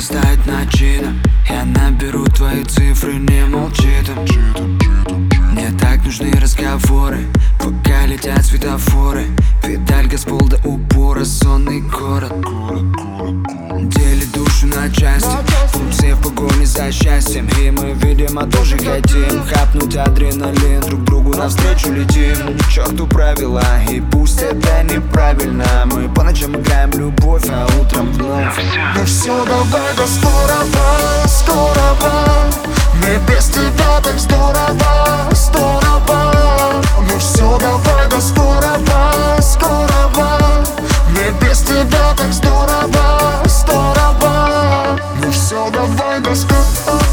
стать начином. Я наберу твои цифры, не молчи там. Мне так нужны разговоры, пока летят светофоры. Педалька с пол до упора, сонный город делит душу на части. Все в погоне за счастьем, и мы, видимо, тоже хотим хапнуть адреналин, друг другу навстречу летим. К черту правила, и пусть это неправильно. Мы по ночам играем любовь, а утром вновь. Ну все, давай, да здорово, здорово. Мне без тебя так здорово, здорово. Ну все, давай, да здорово, здорово. Мне без тебя так здорово, здорово. Ну все, давай, да здорово.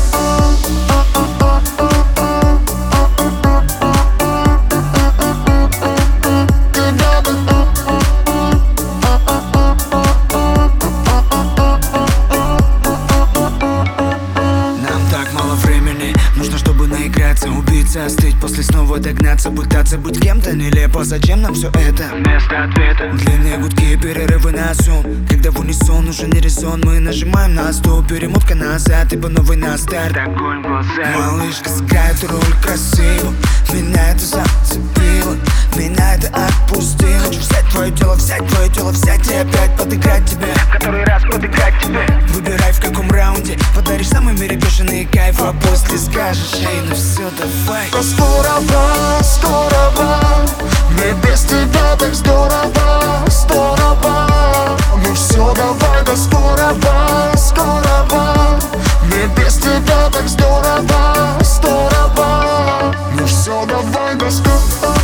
Нужно, чтобы наиграться, убиться, остыть, после снова догнаться, пытаться быть кем-то нелепо. Зачем нам все это? Вместо ответа длинные гудки, перерывы на сон. Когда в унисон уже не резон, мы нажимаем на стоп, перемотка назад, ибо новый на старт. Огонь в глазах. Малышка сыграет роль красиво. Меня это зацепило, меня это отпустило. Хочу взять твое тело, взять и опять подыграть тебе. В который раз подыграть тебе. Выбирай, в каком раунде подаришь самый мире бешеный кайф, а после скажешь: эй, ну все, давай. Здорово, здорово. Мне без тебя так здорово, здорово. Ну все, давай, да здорово, здорово. Мне без тебя так здорово, здорово. Ну все, давай, да здорово.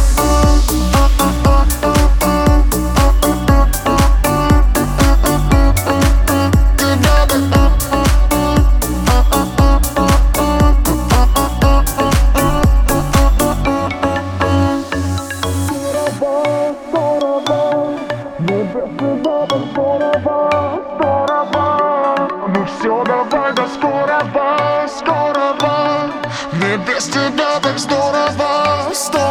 Ну все, давай, да здорово, здорово. Мне без тебя так здорово, здорово.